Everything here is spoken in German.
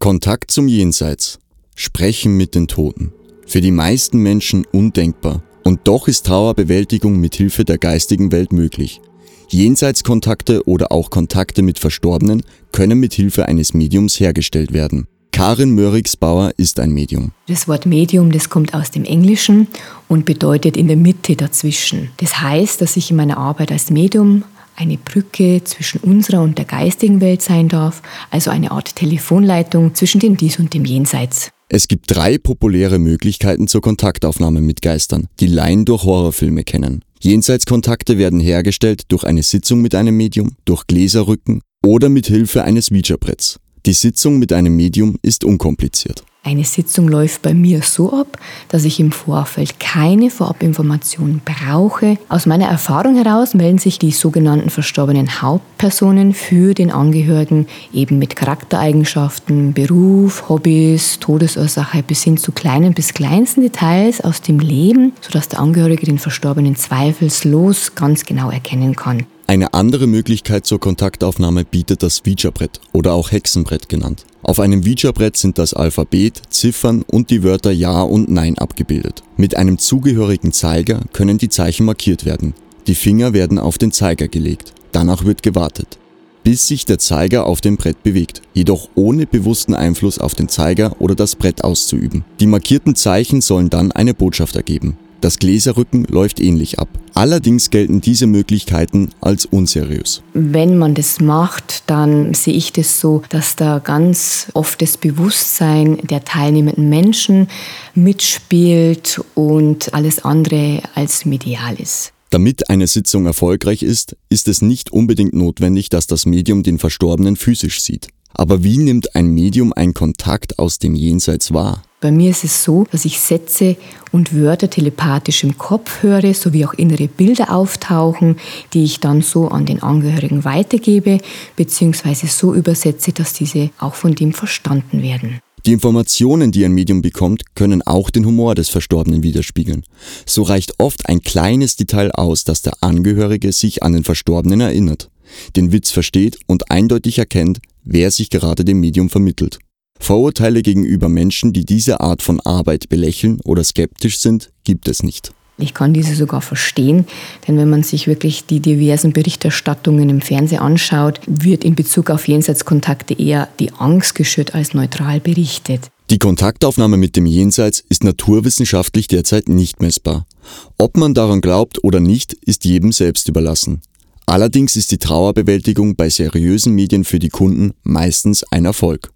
Kontakt zum Jenseits. Sprechen mit den Toten. Für die meisten Menschen undenkbar. Und doch ist Trauerbewältigung mit Hilfe der geistigen Welt möglich. Jenseitskontakte oder auch Kontakte mit Verstorbenen können mit Hilfe eines Mediums hergestellt werden. Karin Mörix-Bauer ist ein Medium. Das Wort Medium, das kommt aus dem Englischen und bedeutet in der Mitte dazwischen. Das heißt, dass ich in meiner Arbeit als Medium eine Brücke zwischen unserer und der geistigen Welt sein darf, also eine Art Telefonleitung zwischen dem Dies und dem Jenseits. Es gibt 3 populäre Möglichkeiten zur Kontaktaufnahme mit Geistern, die Laien durch Horrorfilme kennen. Jenseitskontakte werden hergestellt durch eine Sitzung mit einem Medium, durch Gläserrücken oder mit Hilfe eines Ouija-Bretts. Die Sitzung mit einem Medium ist unkompliziert. Eine Sitzung läuft bei mir so ab, dass ich im Vorfeld keine Vorabinformationen brauche. Aus meiner Erfahrung heraus melden sich die sogenannten verstorbenen Hauptpersonen für den Angehörigen eben mit Charaktereigenschaften, Beruf, Hobbys, Todesursache bis hin zu kleinen bis kleinsten Details aus dem Leben, sodass der Angehörige den Verstorbenen zweifellos ganz genau erkennen kann. Eine andere Möglichkeit zur Kontaktaufnahme bietet das Ouija-Brett oder auch Hexenbrett genannt. Auf einem Ouija-Brett sind das Alphabet, Ziffern und die Wörter Ja und Nein abgebildet. Mit einem zugehörigen Zeiger können die Zeichen markiert werden. Die Finger werden auf den Zeiger gelegt. Danach wird gewartet, bis sich der Zeiger auf dem Brett bewegt, jedoch ohne bewussten Einfluss auf den Zeiger oder das Brett auszuüben. Die markierten Zeichen sollen dann eine Botschaft ergeben. Das Gläserrücken läuft ähnlich ab. Allerdings gelten diese Möglichkeiten als unseriös. Wenn man das macht, dann sehe ich das so, dass da ganz oft das Bewusstsein der teilnehmenden Menschen mitspielt und alles andere als medial ist. Damit eine Sitzung erfolgreich ist, ist es nicht unbedingt notwendig, dass das Medium den Verstorbenen physisch sieht. Aber wie nimmt ein Medium einen Kontakt aus dem Jenseits wahr? Bei mir ist es so, dass ich Sätze und Wörter telepathisch im Kopf höre, sowie auch innere Bilder auftauchen, die ich dann so an den Angehörigen weitergebe, beziehungsweise so übersetze, dass diese auch von dem verstanden werden. Die Informationen, die ein Medium bekommt, können auch den Humor des Verstorbenen widerspiegeln. So reicht oft ein kleines Detail aus, dass der Angehörige sich an den Verstorbenen erinnert, den Witz versteht und eindeutig erkennt, wer sich gerade dem Medium vermittelt. Vorurteile gegenüber Menschen, die diese Art von Arbeit belächeln oder skeptisch sind, gibt es nicht. Ich kann diese sogar verstehen, denn wenn man sich wirklich die diversen Berichterstattungen im Fernsehen anschaut, wird in Bezug auf Jenseitskontakte eher die Angst geschürt als neutral berichtet. Die Kontaktaufnahme mit dem Jenseits ist naturwissenschaftlich derzeit nicht messbar. Ob man daran glaubt oder nicht, ist jedem selbst überlassen. Allerdings ist die Trauerbewältigung bei seriösen Medien für die Kunden meistens ein Erfolg.